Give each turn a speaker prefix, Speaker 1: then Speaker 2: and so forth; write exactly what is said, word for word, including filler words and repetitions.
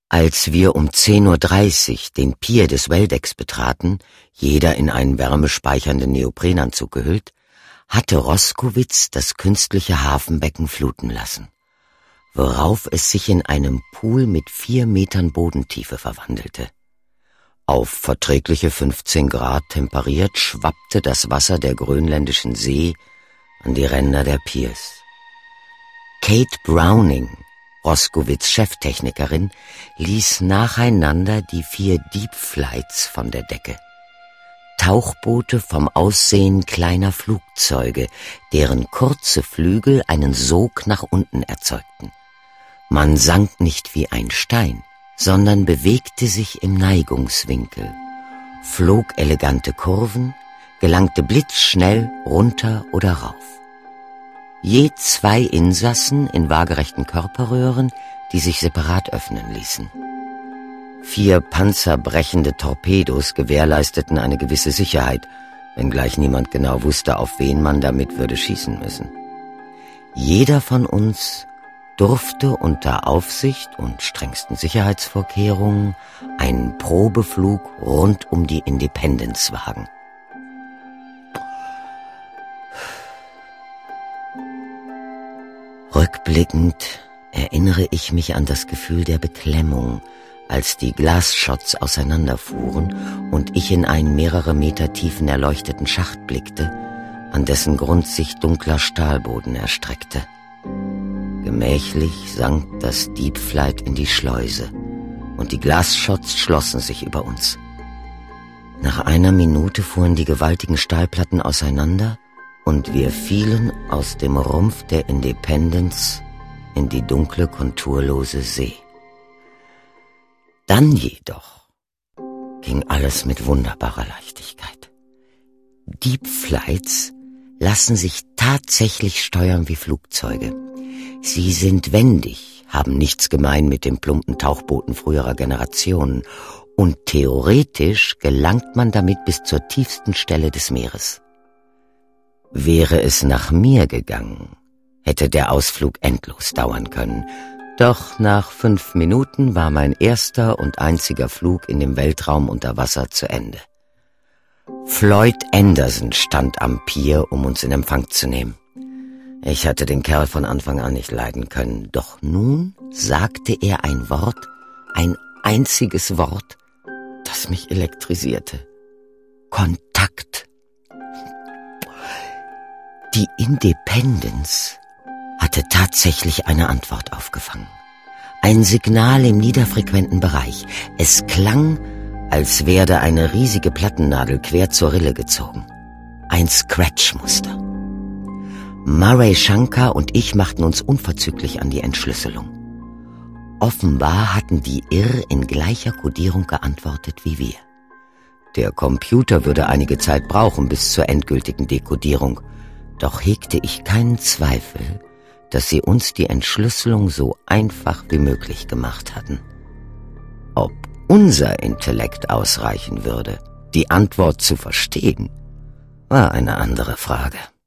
Speaker 1: Als wir um zehn Uhr dreißig den Pier des Welldecks betraten, jeder in einen wärmespeichernden Neoprenanzug gehüllt, hatte Roskowitz das künstliche Hafenbecken fluten lassen, worauf es sich in einem Pool mit vier Metern Bodentiefe verwandelte. Auf verträgliche fünfzehn Grad temperiert schwappte das Wasser der grönländischen See an die Ränder der Piers. Kate Browning, Roskowitz' Cheftechnikerin, ließ nacheinander die vier Deep Flights von der Decke. Tauchboote vom Aussehen kleiner Flugzeuge, deren kurze Flügel einen Sog nach unten erzeugten. Man sank nicht wie ein Stein, sondern bewegte sich im Neigungswinkel, flog elegante Kurven, gelangte blitzschnell runter oder rauf. Je zwei Insassen in waagerechten Körperröhren, die sich separat öffnen ließen. Vier panzerbrechende Torpedos gewährleisteten eine gewisse Sicherheit, wenngleich niemand genau wusste, auf wen man damit würde schießen müssen. Jeder von uns durfte unter Aufsicht und strengsten Sicherheitsvorkehrungen einen Probeflug rund um die Independence wagen. Rückblickend erinnere ich mich an das Gefühl der Beklemmung, als die Glasshots auseinanderfuhren und ich in einen mehrere Meter tiefen erleuchteten Schacht blickte, an dessen Grund sich dunkler Stahlboden erstreckte. Gemächlich sank das Deep Flight in die Schleuse und die Glasshots schlossen sich über uns. Nach einer Minute fuhren die gewaltigen Stahlplatten auseinander und wir fielen aus dem Rumpf der Independence in die dunkle, konturlose See. Dann jedoch ging alles mit wunderbarer Leichtigkeit. Deep Flights lassen sich tatsächlich steuern wie Flugzeuge. Sie sind wendig, haben nichts gemein mit den plumpen Tauchbooten früherer Generationen und theoretisch gelangt man damit bis zur tiefsten Stelle des Meeres. Wäre es nach mir gegangen, hätte der Ausflug endlos dauern können, doch nach fünf Minuten war mein erster und einziger Flug in dem Weltraum unter Wasser zu Ende. Floyd Anderson stand am Pier, um uns in Empfang zu nehmen. Ich hatte den Kerl von Anfang an nicht leiden können, doch nun sagte er ein Wort, ein einziges Wort, das mich elektrisierte. Kontakt. Die Independence hatte tatsächlich eine Antwort aufgefangen. Ein Signal im niederfrequenten Bereich. Es klang, als werde eine riesige Plattennadel quer zur Rille gezogen. Ein Scratch-Muster. Murray Shankar und ich machten uns unverzüglich an die Entschlüsselung. Offenbar hatten die Irr in gleicher Kodierung geantwortet wie wir. Der Computer würde einige Zeit brauchen bis zur endgültigen Dekodierung, doch hegte ich keinen Zweifel, dass sie uns die Entschlüsselung so einfach wie möglich gemacht hatten. Ob unser Intellekt ausreichen würde, die Antwort zu verstehen, war eine andere Frage.